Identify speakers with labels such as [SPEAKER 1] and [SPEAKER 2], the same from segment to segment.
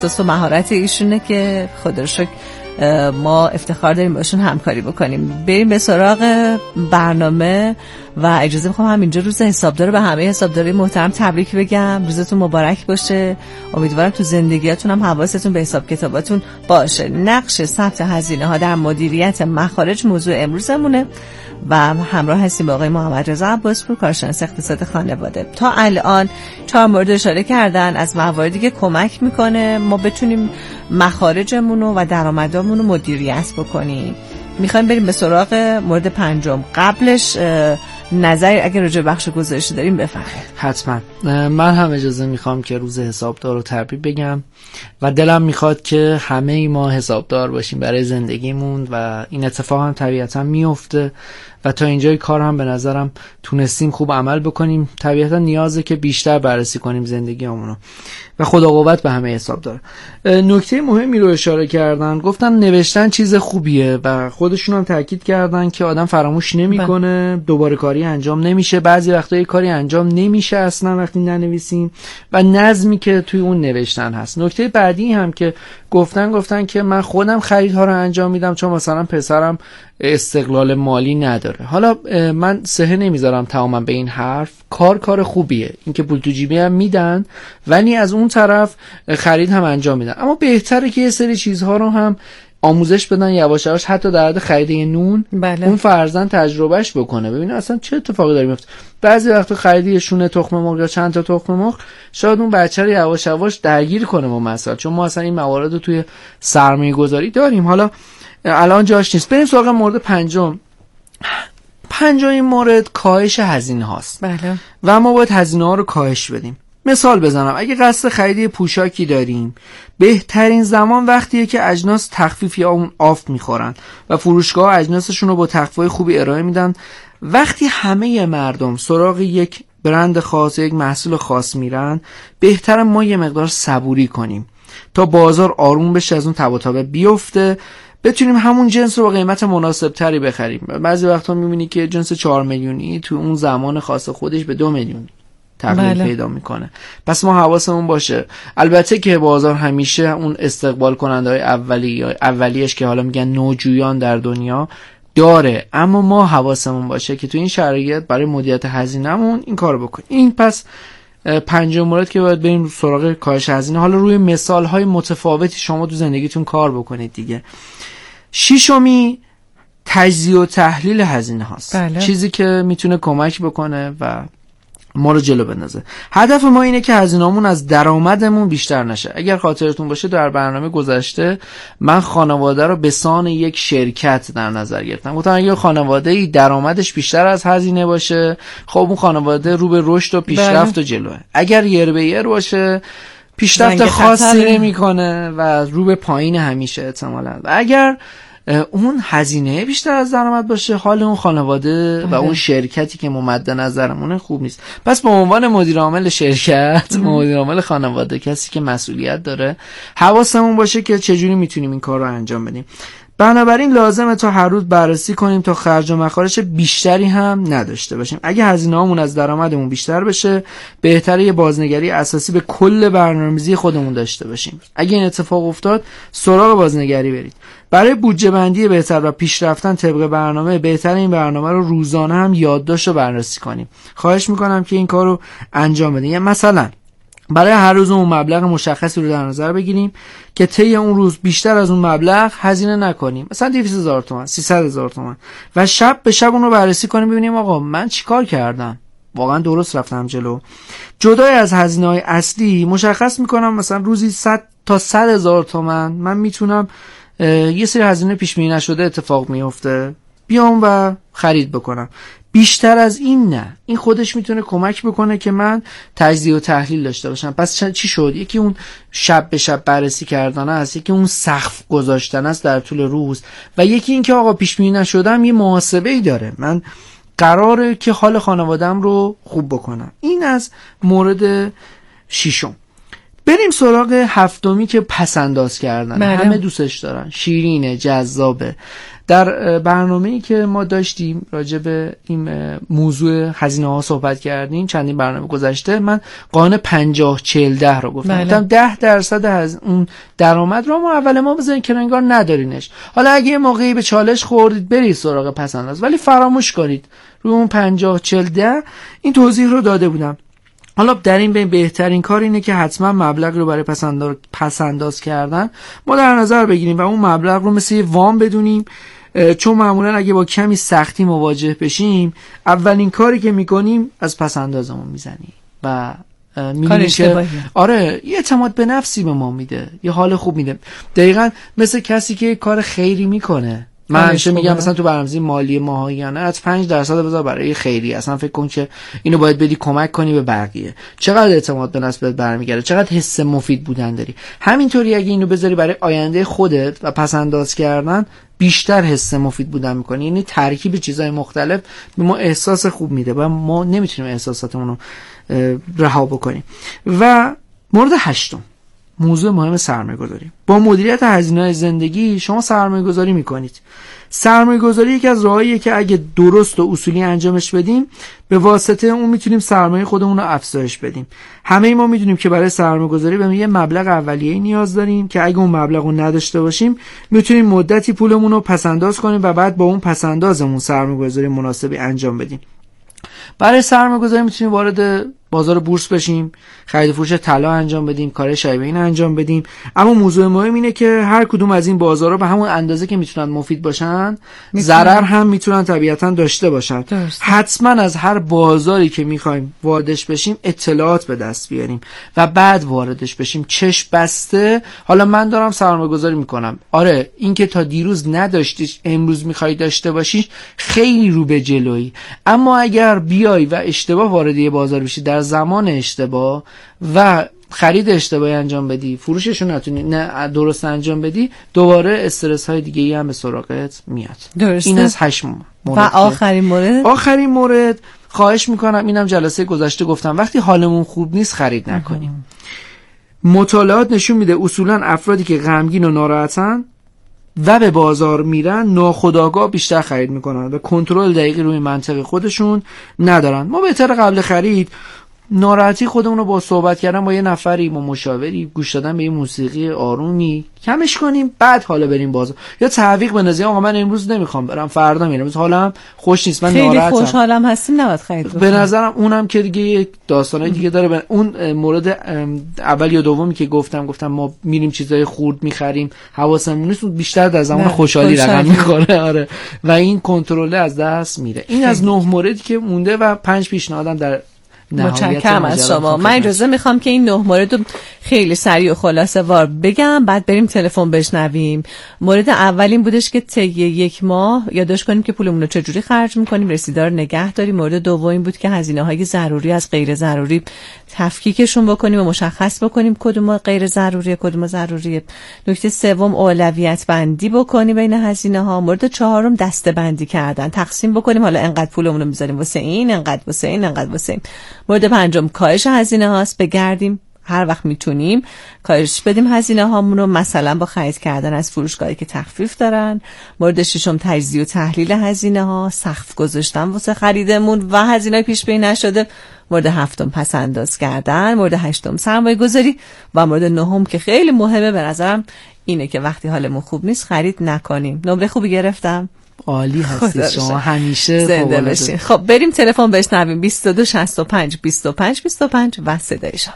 [SPEAKER 1] و مهارت ایشونه که خدا رو شکر ما افتخار داریم باشون همکاری بکنیم. بریم به سراغ برنامه و اجازه میخوام همینجا روز حسابدار به همه حسابدارای محترم تبریک بگم. روزتون مبارک باشه. امیدوارم تو زندگیاتون هم حواستون به حساب کتاباتون باشه. نقش ثبت هزینه ها در مدیریت مخارج موضوع امروزمونه و همراه هستیم با آقای محمد رضا عباسپور، کارشناس اقتصاد خانواده. تا الان 4 مورد اشاره کردن از مواردی که کمک میکنه ما بتونیم مخارجمون و درآمدامون رو مدیریت بکنیم. میخوایم بریم به سراغ مورد 5. قبلش نظری اگر راجع بخش گزارشی داریم بفرمایید.
[SPEAKER 2] حتما. من هم اجازه میخوام که روز حسابدار رو تبریک بگم و دلم میخواد که همه ما حسابدار باشیم برای زندگیمون و این اتفاق هم طبیعتا میفته و تا اینجای کار هم به نظرم تونستیم خوب عمل بکنیم. طبیعتا نیازه که بیشتر بررسی کنیم زندگیمونو و خدا قوت به همه حسابدار. نکته مهمی رو اشاره کردن، گفتن نوشتن چیز خوبیه و خودشون هم تاکید کردن که آدم فراموش نمیکنه، دوباره کاری انجام نمیشه، بعضی وقتا یه کاری انجام نمیشه اصلا وقتی ننویسیم و نظمی که توی اون نوشتن هست. نکته بعدی هم که گفتن که من خودم خریدها رو انجام میدم چون مثلا پسرم استقلال مالی نداره. حالا من سهه نمیذارم تماما به این حرف، کار خوبیه اینکه پول تو جیبی هم میدن ولی از اون طرف خرید هم انجام میدن، اما بهتره که یه سری چیزها رو هم آموزش بدن یواش یواش، حتی در حد خرید یه نون. بله. اون فرزند تجربهش بکنه ببینه اصلا چه اتفاقی داره میفته. بعضی وقتا خرید یه شونه تخم مرغ یا چند تا تخم مرغ شاید اون بچه رو یواش یواش درگیر کنه با مسائل، چون ما اصلا این موارد رو توی سرمایه گذاری داریم. حالا الان جاش نیست. بریم سراغ مورد 5. پنجمین مورد کاهش هزینه هاست.
[SPEAKER 1] بله.
[SPEAKER 2] و ما باید هزینه ها رو کاهش بدیم. مثال بزنم، اگه قصد خرید پوشاکی داریم، بهترین زمان وقتیه که اجناس تخفیف یا اون آف میخورن و فروشگاه اجناسشون رو با تخفیف خوبی ارائه میدن. وقتی همه مردم سراغ یک برند خاص، یک محصول خاص میرن، بهتره ما یه مقدار صبوری کنیم تا بازار آروم بشه، از اون تب و تابه بیفته، بتونیم همون جنس رو با قیمت مناسب تری بخریم. بعضی وقتا میبینی که جنس 4 میلیونی تو اون زمان خاص خودش به 2 میلیون تغییر پیدا میکنه. پس ما حواسمون باشه. البته که بازار همیشه اون استقبال کننده های اولیش که حالا میگن نوجویان در دنیا داره، اما ما حواسمون باشه که تو این شرایط برای مدیریت هزینه‌مون این کارو بکنیم. این پس 5 مورد که باید بریم سراغ کاهش هزینه. حالا روی مثال های متفاوتی شما تو زندگیتون کار بکنید دیگه. 6 تجزیه و تحلیل هزینه هاست.
[SPEAKER 1] بله.
[SPEAKER 2] چیزی که میتونه کمک بکنه و ما رو جلو بندازه. هدف ما اینه که هزینه‌مون از درآمدمون بیشتر نشه. اگر خاطرتون باشه در برنامه گذشته من خانواده رو به سان یک شرکت در نظر گرفتم. گفتم اگر خانواده‌ای درآمدش بیشتر از هزینه باشه، خب اون خانواده رو به رشد و پیشرفت و جلوه. اگر یر به یر باشه پیشرفت خاصی نمی‌کنه و رو به پایین همیشه احتمالاً. و اگر اون هزینه بیشتر از درآمد باشه، حال اون خانواده و اون شرکتی که ما مد نظرمونه خوب نیست. پس به عنوان مدیر عامل شرکت، مدیر عامل خانواده، کسی که مسئولیت داره، حواسمون باشه که چجوری میتونیم این کار رو انجام بدیم. بنابراین لازمه تا هر روز بررسی کنیم تا خرج و مخارج بیشتری هم نداشته باشیم. اگه هزینه‌هامون از درآمدمون بیشتر بشه، بهتره یه بازنگری اساسی به کل برنامه‌ریزی خودمون داشته باشیم. اگه این اتفاق افتاد، سراغ بازنگری برید. برای بودجه بندی بهتر و پیشرفتن طبق برنامه، بهتره این برنامه رو روزانه هم یادداشت و بررسی کنیم. خواهش میکنم که این کار رو انجام بدین. مثلا برای هر روز اون مبلغ مشخصی رو در نظر بگیریم که طی اون روز بیشتر از اون مبلغ هزینه نکنیم، مثلا 200,000 تومان، 300,000 تومان، و شب به شب اون رو بررسی کنیم ببینیم آقا من چیکار کردم، واقعا درست رفتم جلو. جدای از هزینه‌های اصلی مشخص میکنم مثلا روزی 100 تا 100,000 تومان من میتونم یه سری هزینه پیش بینی نشده اتفاق میفته بیام و خرید بکنم. بیشتر از این نه. این خودش میتونه کمک بکنه که من تجزیه و تحلیل داشته باشم. پس چی شد؟ یکی اون شب به شب بررسی کردن است، یکی اون سقف گذاشتن است در طول روز، و یکی این که آقا پیش بینی نشدم یه محاسبه‌ای داره، من قراره که حال خانواده‌ام رو خوب بکنم. این از مورد 6. بریم سراغ هفتمی که پسنداز کردن.
[SPEAKER 1] بله.
[SPEAKER 2] همه دوستش دارن، شیرینه، جذابه. در برنامه‌ای که ما داشتیم راجع به این موضوع هزینه ها صحبت کردیم چندین برنامه گذشته، من قانون 50-40-10 رو گفتم. گفتم 10% از اون درآمد رو ما اول ما بزنین که انگار ندارینش. حالا اگه یه موقعی به چالش خوردید برید سراغ پسنداز، ولی فراموش کنید روی اون 50-40-10 این توضیح رو داده بودم. حالا در این بین بهترین کار اینه که حتما مبلغ رو برای پسنداز کردن ما در نظر بگیریم و اون مبلغ رو مثل یه وام بدونیم، چون معمولا اگه با کمی سختی مواجه بشیم اولین کاری که میکنیم از پسندازمون میزنیم و می‌بینیم که آره یه اعتماد به نفسی به ما میده، یه حال خوب میده. دقیقاً مثل کسی که کار خیری میکنه. من همیشه میگم مثلا تو برنامه‌ریزی مالی ماهیانه از 5% بذار برای خیری. اصلا فکر کن که اینو باید بدی کمک کنی به بقیه. چقدر اعتماد به نفس بهت برمیگرده، چقدر حس مفید بودن داری. همینطوری اگه اینو بذاری برای آینده خودت و پسنداز کردن بیشتر حس مفید بودن میکنی. یعنی ترکیب چیزای مختلف به ما احساس خوب میده و ما نمیتونیم احساساتمون رو رها بکنیم. و مورد 8، موضوع مهم سرمایه‌گذاری. با مدیریت هزینه‌های زندگی شما سرمایه‌گذاری می‌کنید. سرمایه‌گذاری یکی از راهاییه که اگه درست و اصولی انجامش بدیم به واسطه اون میتونیم سرمایه خودمون رو افزایش بدیم. همه ما میدونیم که برای سرمایه‌گذاری به یه مبلغ اولیه‌ای نیاز داریم که اگه اون مبلغ رو نداشته باشیم میتونیم مدتی پولمون رو پسنداز کنیم و بعد با اون پسندازمون سرمایه‌گذاری مناسبی انجام بدیم. برای سرمایه‌گذاری میتونیم وارد بازار بورس بشیم، خرید و فروش طلا انجام بدیم، کار شایبه این انجام بدیم. اما موضوع مهم اینه که هر کدوم از این بازارها به همون اندازه که میتونن مفید باشن ضرر هم میتونن طبیعتاً داشته باشن. حتما از هر بازاری که میخوایم واردش بشیم اطلاعات به دست بیاریم و بعد واردش بشیم چشم بسته. حالا من دارم سرمایه‌گذاری میکنم، آره این که تا دیروز نداشتیش امروز میخوای داشته باشیش خیلی رو به جلویی. اما اگر بیای و اشتباه وارد یه بازار بشی در زمان اشتباه و خرید اشتباهی انجام بدی، فروششو نتونی نه درست انجام بدی، دوباره استرس های دیگه ای هم به سراغت میاد. درسته. این از 8 مورد.
[SPEAKER 1] و آخرین مورد
[SPEAKER 2] خواهش میکنم، اینم جلسه گذشته گفتم، وقتی حالمون خوب نیست خرید نکنیم. مطالعات نشون میده اصولا افرادی که غمگین و ناراحتن و به بازار میرن ناخودآگاه بیشتر خرید میکنن و کنترل دقیقی روی منطق خودشون ندارن. ما بهتره قبل خرید ناراحتی خودمون رو با صحبت کردن با یه نفری، با مشاوری، گوش دادن به یه موسیقی آرومی کمش کنیم، بعد حالا بریم بازار. یا تعویق بندازیم آقا من امروز نمیخوام برم، فردا میرم، امروز حالم خوش نیست، من ناراحتم.
[SPEAKER 1] خیلی خوشحالم هستیم نباید خرید بکنیم.
[SPEAKER 2] به نظرم اونم که دیگه یک داستانای دیگه داره. اون مورد اول یا دومی که گفتم ما میریم چیزای خورد میخریم حواسمون نیست، بیشتر در زمان خوشحالی رقم میخوره. آره و این کنترل از دست میره. این از 9 موردی که مونده و 5 پیشنهادم در
[SPEAKER 1] متشکرم از شما. من اجازه میخوام که این 9 مورد رو خیلی سریع و خلاصه وار بگم، بعد بریم تلفن بشنویم. مورد اولین بودش که طی 1 ماه یادداشت کنیم که پولمون رو چجوری خرج میکنیم، رسیدار نگه داریم. مورد دوم بود که هزینه‌های ضروری از غیر ضروری تفکیکشون بکنیم و مشخص بکنیم کدوم غیر ضروریه کدوم ضروریه. نکته سوم اولویت بندی بکنیم بین هزینه‌ها. مورد چهارم دسته بندی کردن، تقسیم بکنیم، حالا انقدر پولمون رو میذاریم واسه این، انقدر واسه این، انقدر واسه این. مورد پنجم کاهش هزینه هاست، بگردیم هر وقت میتونیم کاهش بدیم هزینه هامون رو، مثلا با خرید کردن از فروشگاهی که تخفیف دارن. مورد ششم تجزیه و تحلیل هزینه ها، سقف گذاشتن واسه خریدمون و هزینه پیش بینی نشده. مورد هفتم پس انداز کردن. مورد هشتم سرمایه گذاری و مورد نهم که خیلی مهمه به نظرم اینه که وقتی حالمون خوب نیست خرید نکنیم. نمره خوبی گرفتم؟
[SPEAKER 2] عالی هستید شما، همیشه
[SPEAKER 1] زنده باشین. خب بریم تلفن بشنویم. 22 65 25 25 و صدای شما.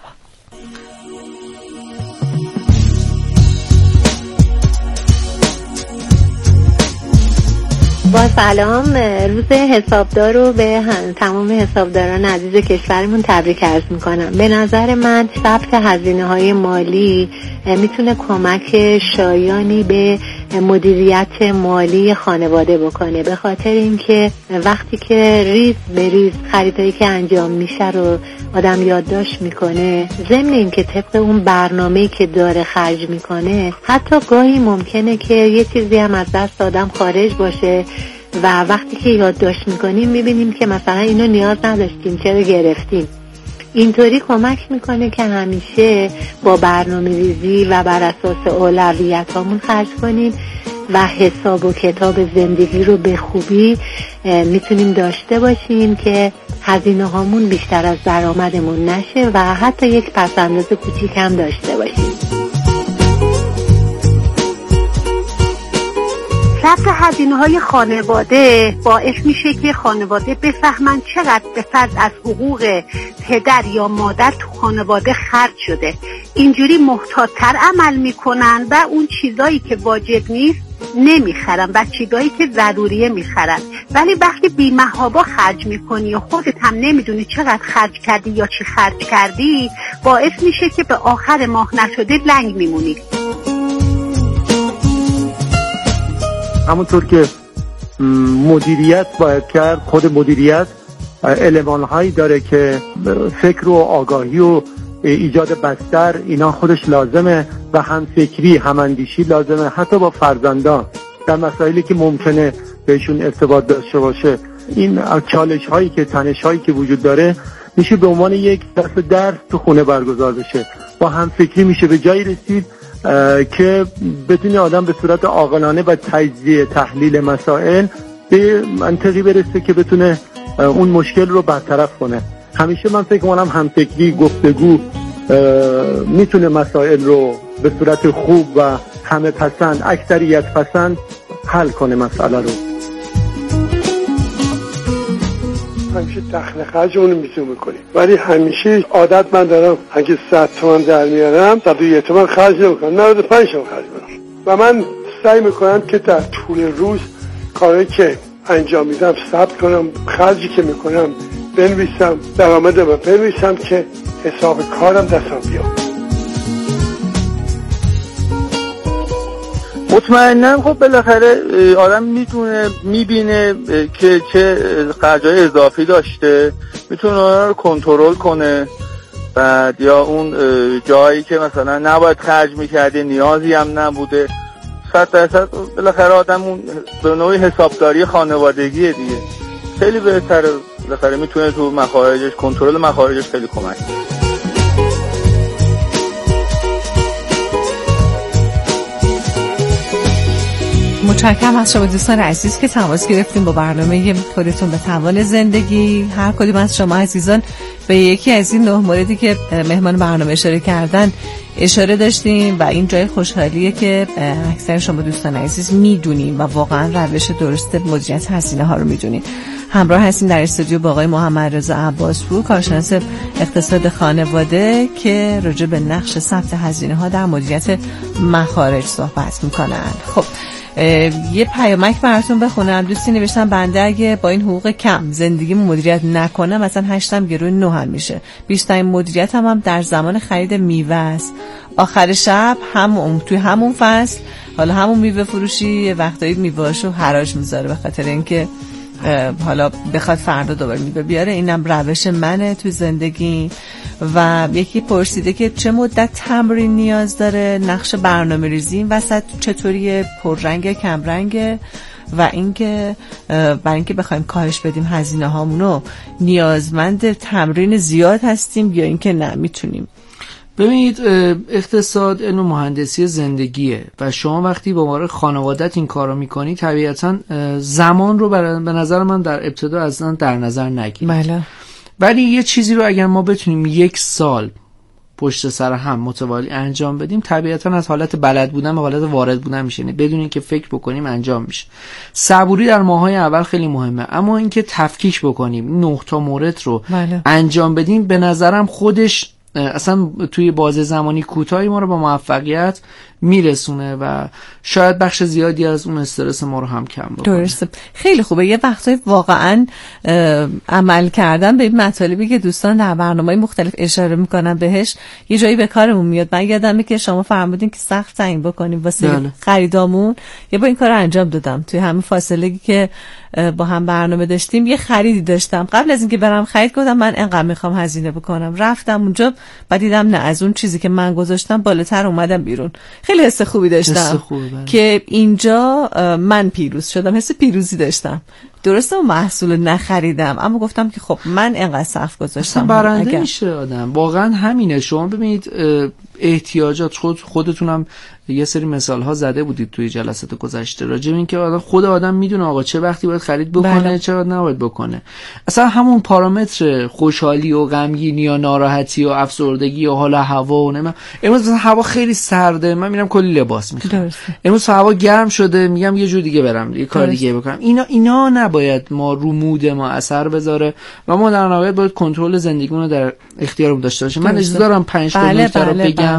[SPEAKER 3] با سلام، روز حسابدار رو به تمام حسابداران عزیز کشورمون تبریک عرض میکنم. به نظر من ثبت هزینه‌های مالی میتونه کمک شایانی به مدیریت مالی خانواده بکنه، به خاطر اینکه وقتی که ریز به ریز خریدایی که انجام میشه رو آدم یادداشت میکنه، ضمن اینکه طبق اون برنامه‌ای که داره خرج میکنه، حتی گاهی ممکنه که یه چیزی هم از دست آدم خارج باشه و وقتی که یادداشت میکنیم میبینیم که مثلا اینو نیاز نداشتیم چرا گرفتیم. اینطوری کمک میکنه که همیشه با برنامه‌ریزی و بر اساس اولویتامون خرج کنیم و حساب و کتاب زندگی رو به خوبی میتونیم داشته باشیم که هزینه هامون بیشتر از درآمدمون نشه و حتی یک پس‌انداز کوچیک هم داشته باشیم. ثبت هزینه‌های خانواده باعث میشه که خانواده بفهمن چقدر به فرض از حقوق پدر یا مادر تو خانواده خرج شده. اینجوری محتاط‌تر عمل میکنن و اون چیزایی که واجب نیست نمیخرن و چیزایی که ضروریه میخرن. ولی وقتی بی‌محابا خرج میکنی و خودت هم نمیدونی چقدر خرج کردی یا چی خرج کردی، باعث میشه که به آخر ماه نشده لنگ میمونی.
[SPEAKER 4] همونطور که مدیریت باید کرد، خود مدیریت المان‌هایی داره که فکر و آگاهی و ایجاد بستر اینا خودش لازمه و همفکری، هماندیشی لازمه، حتی با فرزندان در مسائلی که ممکنه بهشون ارتباط داشته باشه. این چالش هایی که تنش هایی که وجود داره میشه به عنوان یک درس تو خونه برگزار بشه. با همفکری میشه به جایی رسید که بتونه آدم به صورت عاقلانه و تجزیه تحلیل مسائل به منطقی برسه که بتونه اون مشکل رو برطرف کنه. همیشه من فکر کنم همفکری، گفتگو میتونه مسائل رو به صورت خوب و همه پسند، اکثریت پسند حل کنه مسئله رو.
[SPEAKER 5] همیشه دخل خرجمون رو میتونیم بکنیم، ولی همیشه عادت من دارم اگه 100 تومن در میارم 101 تومن خرج نمیکنم، 95 تومن خرج میکنم و من سعی میکنم که در طول روز کاری که انجام میدم ثبت کنم، خرجی که میکنم بنویسم، درآمدم بنویسم که حساب کارم دستم بیاد.
[SPEAKER 6] مطمئناً خب بالاخره آدم میبینه که چه خرجای اضافی داشته، میتونه اونا رو کنترل کنه. بعد یا اون جایی که مثلا نباید خرج میکرده، نیازی هم نبوده، 100% بالاخره آدم اون به نوعی حسابداری خانوادگیه دیگه، خیلی بهتره. بالاخره میتونه تو مخارجش، کنترل مخارجش خیلی کمک کنه.
[SPEAKER 1] متشکرم از شما دوستان عزیز که تماس گرفتیم با برنامه خودتون به توان زندگی. هر کدوم از شما عزیزان به یکی از این 9 موردی که مهمان برنامه اشاره کردن اشاره داشتیم و این جای خوشحالیه که اکثر شما دوستان عزیز میدونیم و واقعا روش درست مدیریت هزینه ها رو میدونیم. همراه هستیم در استودیو با آقای محمد رضا عباسپور، کارشناس اقتصاد خانواده که راجع به نقش ثبت هزینه ها در مدیریت مخارج صحبت میکنن. خب یه پیامک براتون بخونم. دوستی نوشتن بنده اگه با این حقوق کم زندگیمو مدیریت نکنم مثلا 8 گرون 9 هم میشه. بیشترین مدیریت هم در زمان خرید میوه است. آخر شب توی همون فصل حالا همون میوه فروشی یه وقتایی میوهاشو حراج میذاره به خاطر اینکه حالا بخواد فردا دوباره میوه بیاره. اینم روش منه تو زندگی. و یکی پرسیده که چه مدت تمرین نیاز داره، نقش برنامه‌ریزی این وسط چطوریه، پررنگ کمرنگ، و اینکه برای اینکه بخوایم کاهش بدیم هزینه هامونو نیازمند تمرین زیاد هستیم یا اینکه نه میتونیم.
[SPEAKER 2] ببینید اقتصاد علم مهندسی زندگیه و شما وقتی با مورد خانوادت این کارو میکنی طبیعتا زمان رو به نظر من در ابتدا اصلا در نظر نگیر.
[SPEAKER 1] بله.
[SPEAKER 2] ولی یه چیزی رو اگر ما بتونیم 1 سال پشت سر هم متوالی انجام بدیم طبیعتا از حالت بلد بودن به حالت وارد بودن میشه، بدون اینکه فکر بکنیم انجام میشه. صبوری در ماهای اول خیلی مهمه، اما اینکه تفکیک بکنیم 9 تا مورد رو انجام بدیم به نظرم خودش اصلا توی بازه زمانی کوتاهی ما رو با موفقیت میرسونه و شاید بخش زیادی از اون استرس ما رو هم کم بکنه.
[SPEAKER 1] درسته، خیلی خوبه. یه وقتایی واقعا عمل کردن به این مطالبی که دوستان در برنامه‌های مختلف اشاره میکنن بهش یه جایی به کارمون میاد. من یادمه که شما فرمودین که سخت تعیین بکنیم واسه خریدامون، یه با این کار انجام دادم. توی همین فاصله‌ای که با هم برنامه داشتیم یه خریدی داشتم، قبل از اینکه برم خرید گفتم من اینقدر میخوام هزینه بکنم، رفتم اونجا بعد دیدم نه، از اون چیزی که من گذاشتم بالاتر اومدم بیرون. خیلی حس خوبی داشتم که اینجا من پیروز شدم، حس پیروزی داشتم درسته محصول نخریدم اما گفتم که خب من اینقدر صرف گذاشتم
[SPEAKER 2] برنده میشه آدم. واقعا همینه. شما ببینید احتیاجات خودتونم یه سری مثال ها زده بودید توی جلسات گذشته راجع به اینکه خود آدم میدونه آقا چه وقتی باید خرید بکنه چه وقت نباید بکنه. اصلا همون پارامتر خوشحالی و غمگینی یا ناراحتی و افسردگی یا حال هوا و نه، امروز مثلا هوا خیلی سرده من میرم کلی لباس میخرم، امروز هوا گرم شده میگم یه جور دیگه برم یه کار دیگه بکنم. اینا نباید ما رو مود ما اثر بذاره و ما در نهایت باید کنترل زندگیمون رو در اختیارمون داشته باشیم. من اجازه دارم 5 تا نکته رو بگم.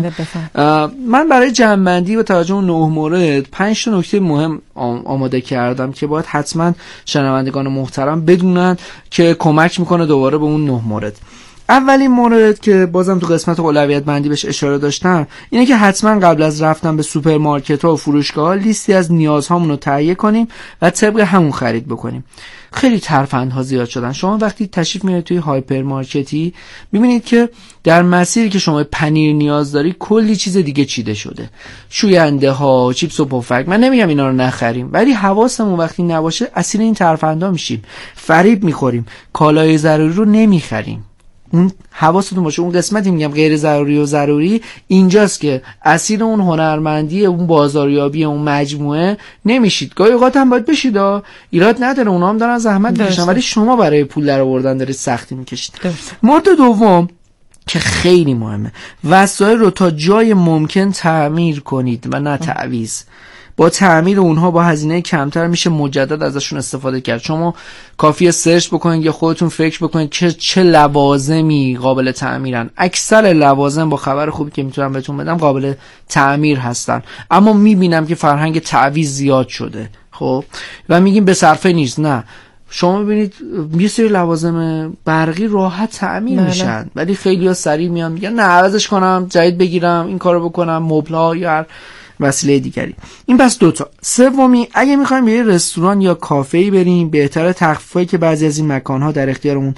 [SPEAKER 2] من برای جمع‌بندی با توجه به 9 مورد 5 تا نکته مهم آماده کردم که باید حتما شنوندگان محترم بدونن که کمک میکنه دوباره به اون 9 مورد. اولین مورد که بازم تو قسمت اولویت بندی بهش اشاره داشتم اینه که حتما قبل از رفتن به سوپرمارکت ها و فروشگاه ها لیستی از نیازهامون رو تهیه کنیم و طبق همون خرید بکنیم. خیلی ترفندها زیاد شدن. شما وقتی تشریف میارید توی هایپرمارکتی میبینید که در مسیری که شما پنیر نیاز داری کلی چیز دیگه چیده شده، شوینده ها، چیپس و پفک. من نمیگم اینا رو نخریم ولی حواسمون وقتی نباشه اسیر این ترفندها میشیم، فریب میخوریم، کالای ضروری رو نمیخریم. اون حواستون باشه. اون قسمتی میگم غیر ضروری و ضروری اینجاست که اسیر اون هنرمندی اون بازاریابی اون مجموعه نمیشید. گاهی اوقات هم باید بشید، ایراد نداره، اونا هم دارن زحمت میکشن ولی شما برای پول در آوردن دارید سختی میکشید. مورد دوم که خیلی مهمه، وسایل رو تا جای ممکن تعمیر کنید و نه تعویض. با تعمیر اونها با هزینه کمتر میشه مجدد ازشون استفاده کرد. شما کافیه سرچ بکنید یا خودتون فکر بکنید که چه لوازمی قابل تعمیرن. اکثر لوازم با خبر خوبی که میتونم بهتون بدم قابل تعمیر هستن، اما میبینم که فرهنگ تعویض زیاد شده. خب و میگیم به صرفه نیست. نه، شما ببینید یه سری لوازم برقی راحت تعمیر میشن ولی خیلی‌ها سریع میان میگن نه عوضش کنم، جدید بگیرم، این کارو بکنم، مبل‌ها یا وسیله دیگری. این پس 2 تا. سومی، اگه میخوایم به یه رستوران یا کافه‌ای بریم بهتره تخفیفایی که بعضی از این مکان‌ها در اختیارمون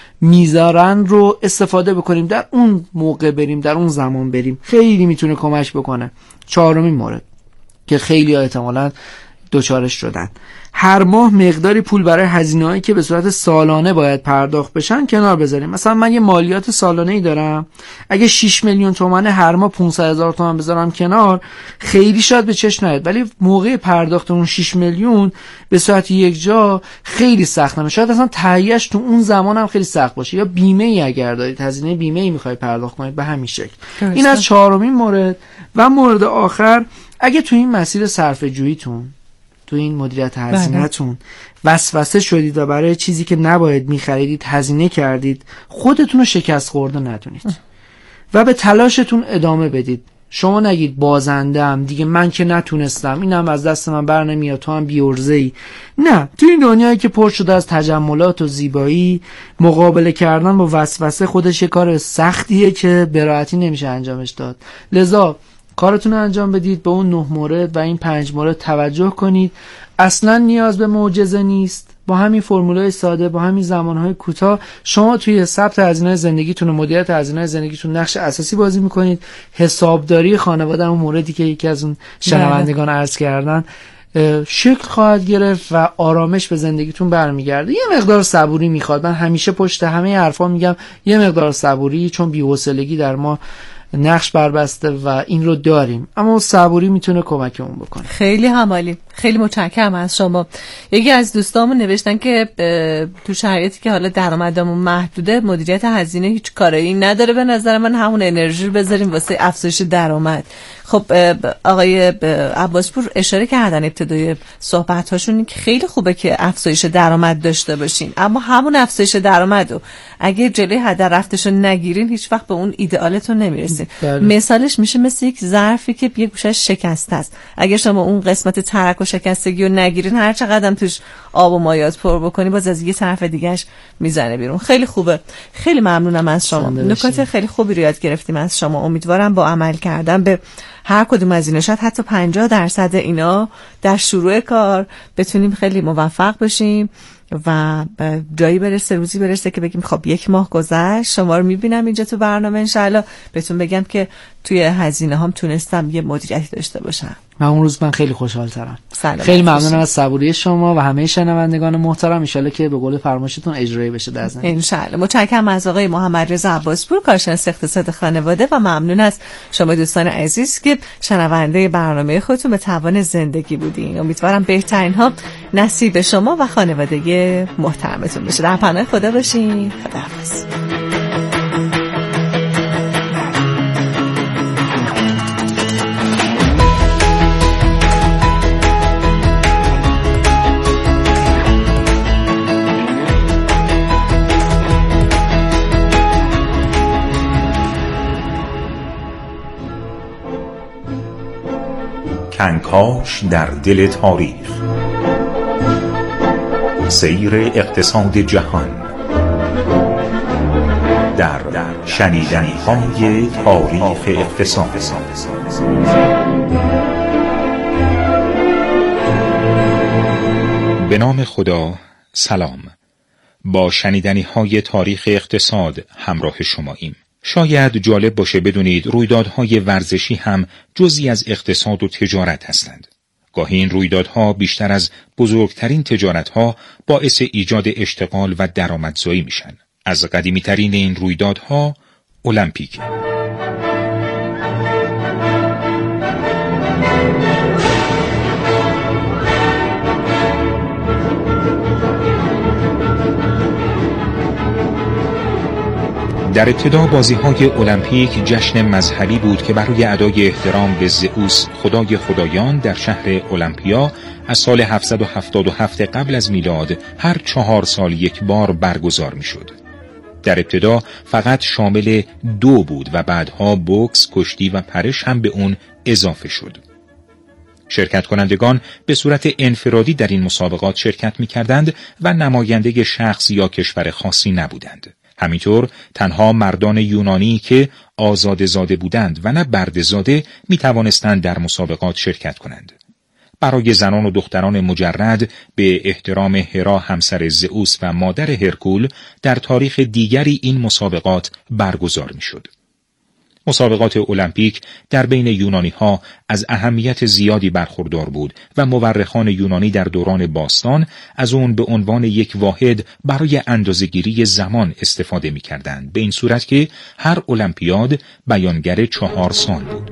[SPEAKER 2] میذارن رو استفاده بکنیم، در اون موقع بریم، در اون زمان بریم. خیلی میتونه کمک بکنه. 4مین مورد که خیلی‌ها احتمالاً دوچارش شدن، هر ماه مقداری پول برای هزینه‌هایی که به صورت سالانه باید پرداخت بشن کنار بذاریم. مثلا من یه مالیات سالانه‌ای دارم، اگه 6 میلیون تومان هر ماه 500,000 تومان بذارم کنار خیلی شاید به چشم نیاد ولی موقع پرداخت اون 6 میلیون به صورت یک جا خیلی سخت نمیشه. شاید اصلا تهیه‌اش تو اون زمان هم خیلی سخت باشه. یا بیمه‌ای اگر دارید، هزینه بیمه‌ای می‌خواید پرداخت کنید به همین شکل. این از 4مین مورد. و مورد آخر، اگه تو این مسیر صرفه‌جوییتون، تو این مدیریت هزینه‌تون وسوسه شدید و برای چیزی که نباید می‌خریدید هزینه کردید، خودتون رو شکست خورده ندونید و به تلاشتون ادامه بدید. شما نگید بازندم دیگه، من که نتونستم، اینم از دست من بر نمیاد، تو هم بی‌عرضه‌ای. نه، تو این دنیایی که پر شده از تجملات و زیبایی، مقابله کردن با وسوسه خودش یه کار سختیه که به راحتی نمیشه انجامش داد. لذا کارتون رو انجام بدید، به اون 9 مورد و این 5 مورد توجه کنید. اصلا نیاز به معجزه نیست. با همین فرمولای ساده، با همین زمانهای کوتاه شما توی ثبت هزینه زندگیتون و مدیریت هزینه زندگیتون نقش اساسی بازی میکنید. حسابداری خانواده، اون موردی که یکی از اون شنوندگان عرض کردن، شکل خواهد گرفت و آرامش به زندگیتون برمیگرده. یه مقدار صبوری میخواد. من همیشه پشت همه حرفا میگم یه مقدار صبوری، چون بی‌حوصلگی در ما نقش بربسته و این رو داریم، اما صبوری میتونه کمکمون بکنه.
[SPEAKER 1] خیلی همالی، خیلی متشکرم از شما. یکی از دوستامون نوشتن که تو شرایطی که حالا درآمدمون محدوده مدیریت هزینه هیچ کاری نداره. به نظر من همون انرژی رو بذاریم واسه افزایش درآمد. خب آقای عباسپور اشاره کردن ابتدای صحبت‌هاشون که خیلی خوبه که افزایش درآمد داشته باشین، اما همون افزایش درآمد رو اگه جلوی هدر رفتشو نگیرین هیچ وقت به اون ایدئالتون نمیرسین. مثالش میشه مثل یک ظرفی که یه گوشش شکسته است. اگه شما اون قسمت ترک و شکستگی رو نگیرین، هر چقدر توش آب و مایات پر بکنی باز از یه طرف دیگه‌اش میزنه بیرون. خیلی خوبه. خیلی ممنونم از شما. نکات خیلی خوبی رو یاد گرفتیم از شما. امیدوارم با عمل کردن به هر کدوم از اینا شاید حتی 50% اینا در شروع کار بتونیم خیلی موفق بشیم و جایی برسه، روزی برسه که بگیم خب 1 ماه گذشت، شما رو میبینم اینجا تو برنامه، انشالله بهتون بگم که توی هزینه هم تونستم یه مدیریتی داشته باشم.
[SPEAKER 2] و اون روز من خیلی خوشحال ترم.
[SPEAKER 1] خیلی
[SPEAKER 2] ممنونم از صبوری شما و همه شنوندگان محترم. انشالله که به قول فرمایشتون اجرایی بشه در زندگی.
[SPEAKER 1] انشالله. متشکرم از آقای محمد رضا عباسپور، کارشناس اقتصاد خانواده، و ممنون از شما دوستان عزیز که شنونده برنامه خودتون به توان زندگی بودین. امیدوارم بهترین ها نصیب شما و خانواده محترمتون بشه. در پناه خدا باشین. خداحافظ.
[SPEAKER 7] کنکاش در دل تاریخ، سیر اقتصاد جهان در شنیدنی‌های تاریخ اقتصاد. به نام خدا، سلام. با شنیدنی‌های تاریخ اقتصاد همراه شماییم. شاید جالب باشه بدونید رویدادهای ورزشی هم جزئی از اقتصاد و تجارت هستند. گاهی این رویدادها بیشتر از بزرگترین تجارتها باعث ایجاد اشتغال و درآمدزایی میشن. از قدیمی‌ترین این رویدادها المپیک. در ابتدا بازی‌های المپیک جشن مذهبی بود که برای ادای احترام به زئوس خدای خدایان در شهر المپیا از سال 777 قبل از میلاد هر 4 سال یک بار برگزار می‌شد. در ابتدا فقط شامل 2 بود و بعدها بوکس، کشتی و پرش هم به اون اضافه شد. شرکت کنندگان به صورت انفرادی در این مسابقات شرکت می‌کردند و نماینده شخص یا کشور خاصی نبودند. همینطور تنها مردان یونانی که آزاده زاده بودند و نه برده زاده می توانستند در مسابقات شرکت کنند. برای زنان و دختران مجرد به احترام هرا همسر زئوس و مادر هرکول در تاریخ دیگری این مسابقات برگزار می شد. مسابقات المپیک در بین یونانی‌ها از اهمیت زیادی برخوردار بود و مورخان یونانی در دوران باستان از اون به عنوان یک واحد برای اندازه‌گیری زمان استفاده می‌کردند، به این صورت که هر المپیاد بیانگر 4 سال بود.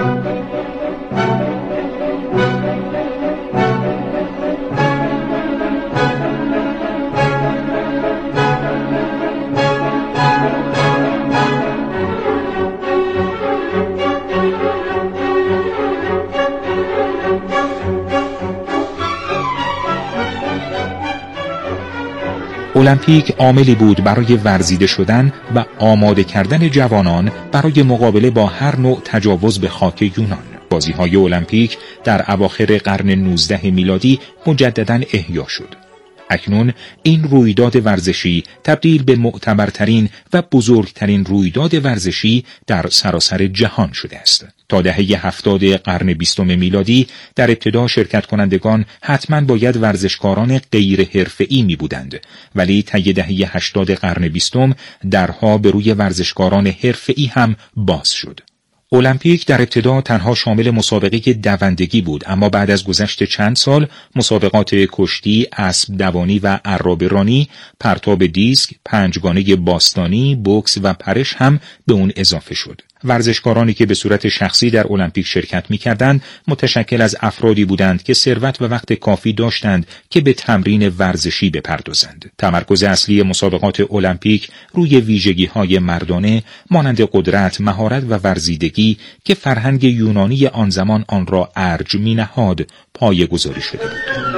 [SPEAKER 7] المپیک عاملی بود برای ورزیده شدن و آماده کردن جوانان برای مقابله با هر نوع تجاوز به خاک یونان. بازی‌های المپیک در اواخر قرن 19 میلادی مجدداً احیا شد. اکنون این رویداد ورزشی تبدیل به معتبرترین و بزرگترین رویداد ورزشی در سراسر جهان شده است. تا دهه 70 قرن 20 میلادی در ابتدا شرکت کنندگان حتما باید ورزشکاران غیر حرفه‌ای می بودند، ولی طی دهه 80 قرن 20 درها به روی ورزشکاران حرفه‌ای هم باز شد. المپیک در ابتدا تنها شامل مسابقه دوندگی بود، اما بعد از گذشت چند سال مسابقات کشتی، اسب دوانی و عرابه رانی، پرتاب دیسک، پنجگانه باستانی، بوکس و پرش هم به اون اضافه شد. ورزشکارانی که به صورت شخصی در المپیک شرکت می‌کردند متشکل از افرادی بودند که ثروت و وقت کافی داشتند که به تمرین ورزشی بپردازند. تمرکز اصلی مسابقات المپیک روی ویژگی‌های مردانه مانند قدرت، مهارت و ورزیدگی که فرهنگ یونانی آن زمان آن را ارج می‌نهاد پایه‌گذاری شده بود.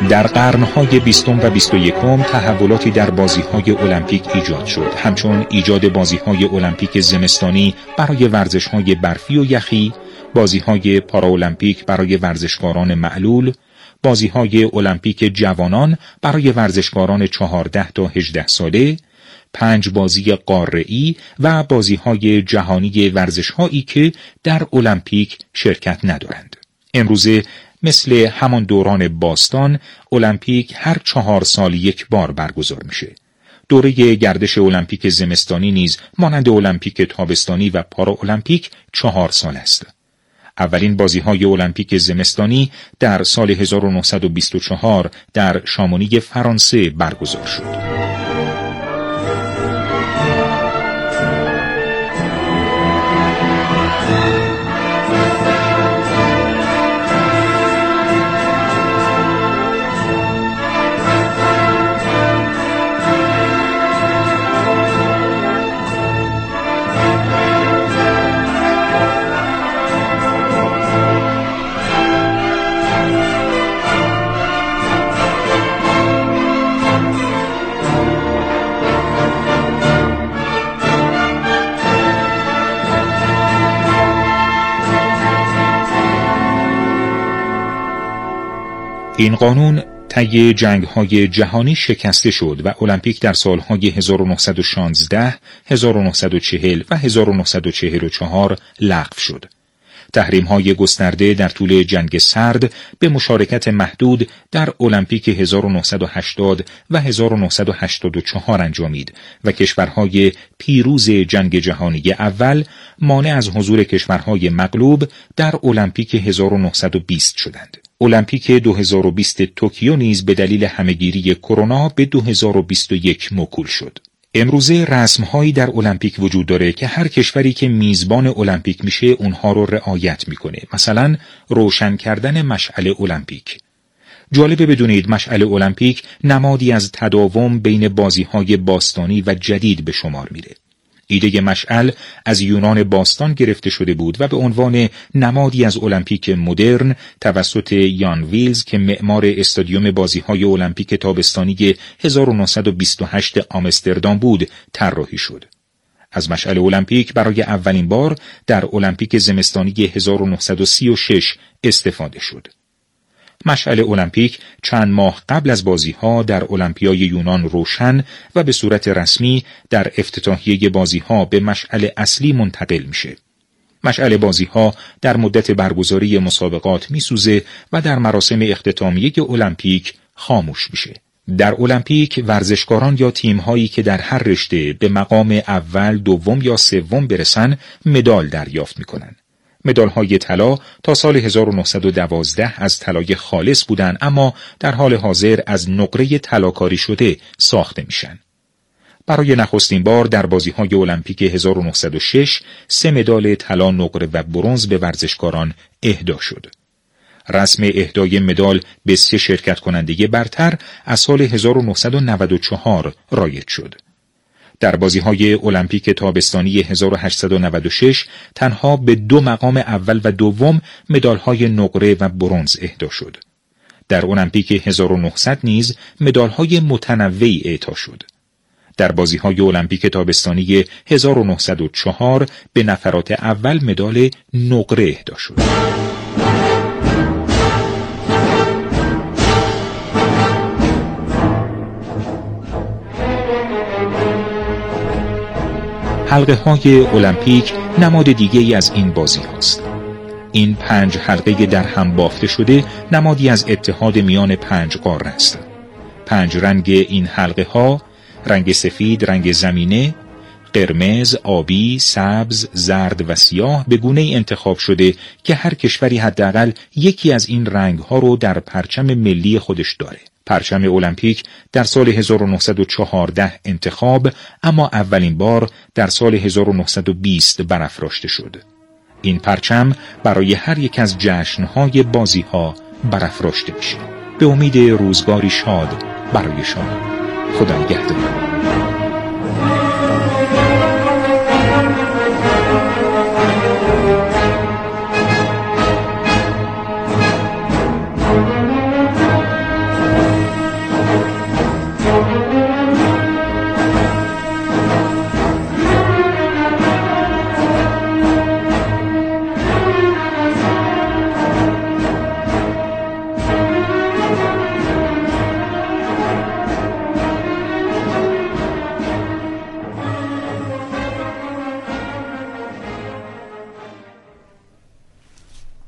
[SPEAKER 7] در قرن‌های 20 و 21 تحولاتی در بازی‌های المپیک ایجاد شد، همچون ایجاد بازی‌های المپیک زمستانی برای ورزش‌های برفی و یخی، بازی‌های پاراولمپیک برای ورزشکاران معلول، بازی‌های المپیک جوانان برای ورزشکاران 14 تا 18 ساله، 5 بازی قاره‌ای و بازی‌های جهانی ورزش‌هایی که در المپیک شرکت ندارند. امروزه مثل همان دوران باستان، المپیک هر 4 سال یک بار برگزار میشه. دوره گردش المپیک زمستانی نیز مانند المپیک تابستانی و پاراولمپیک 4 سال است. اولین بازی‌های المپیک زمستانی در سال 1924 در شامونی فرانسه برگزار شد. این قانون طی جنگ‌های جهانی شکسته شد و المپیک در سال‌های 1916، 1940 و 1944 لغو شد. تحریم‌های گسترده در طول جنگ سرد به مشارکت محدود در المپیک 1980 و 1984 انجامید و کشورهای پیروز جنگ جهانی اول مانع از حضور کشورهای مغلوب در المپیک 1920 شدند. المپیک 2020 توکیو نیز به دلیل همهگیری کرونا به 2021 موکول شد. امروزه رسم‌هایی در المپیک وجود داره که هر کشوری که میزبان المپیک میشه اونها رو رعایت میکنه. مثلا روشن کردن مشعل المپیک. جالبه بدونید مشعل المپیک نمادی از تداوم بین بازی‌های باستانی و جدید به شمار میره. ایده مشعل از یونان باستان گرفته شده بود و به عنوان نمادی از المپیک مدرن توسط یان ویلز که معمار استادیوم بازی‌های المپیک تابستانی 1928 آمستردام بود طراحی شد. از مشعل المپیک برای اولین بار در المپیک زمستانی 1936 استفاده شد. مشعل المپیک چند ماه قبل از بازی‌ها در المپیای یونان روشن و به صورت رسمی در افتتاحیه بازی‌ها به مشعل اصلی منتقل میشه. مشعل بازی‌ها در مدت برگزاری مسابقات میسوزه و در مراسم اختتامیه المپیک خاموش میشه. در المپیک ورزشکاران یا تیم‌هایی که در هر رشته به مقام اول، دوم یا سوم برسن مدال دریافت میکنن. مدال‌های طلا تا سال 1912 از طلای خالص بودند، اما در حال حاضر از نقره طلاکاری شده ساخته میشن. برای نخستین بار در بازی‌های المپیک 1906 3 مدال طلا، نقره و برنز به ورزشکاران اهدا شد. رسم اهدای مدال به 3 شرکت کننده برتر از سال 1994 رایج شد. در بازی‌های المپیک تابستانی 1896 تنها به 2 مقام اول و دوم مدال‌های نقره و برنز اهدا شد. در المپیک 1900 نیز مدال‌های متنوعی اعطا شد. در بازی‌های المپیک تابستانی 1904 به نفرات اول مدال نقره اهدا شد. حلقه‌های المپیک نماد دیگه‌ای از این بازی هاست. این 5 حلقه در هم بافته شده نمادی از اتحاد میان 5 قاره است. 5 رنگ این حلقه ها، رنگ سفید، رنگ زمینه، قرمز، آبی، سبز، زرد و سیاه به گونه‌ای انتخاب شده که هر کشوری حداقل یکی از این رنگ‌ها رو در پرچم ملی خودش داره. پرچم المپیک در سال 1914 انتخاب، اما اولین بار در سال 1920 برافراشته شد. این پرچم برای هر یک از جشن‌های بازی‌ها برافراشته میشه. به امید روزگاری شاد برایشان. خدا نگهدار.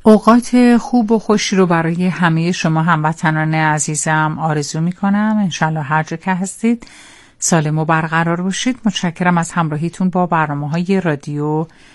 [SPEAKER 8] اوقات خوب و خوشی رو برای همه شما هموطنان عزیزم آرزو میکنم. انشالله هر جا که هستید سالم و برقرار باشید. متشکرم از همراهیتون با برنامه‌های رادیو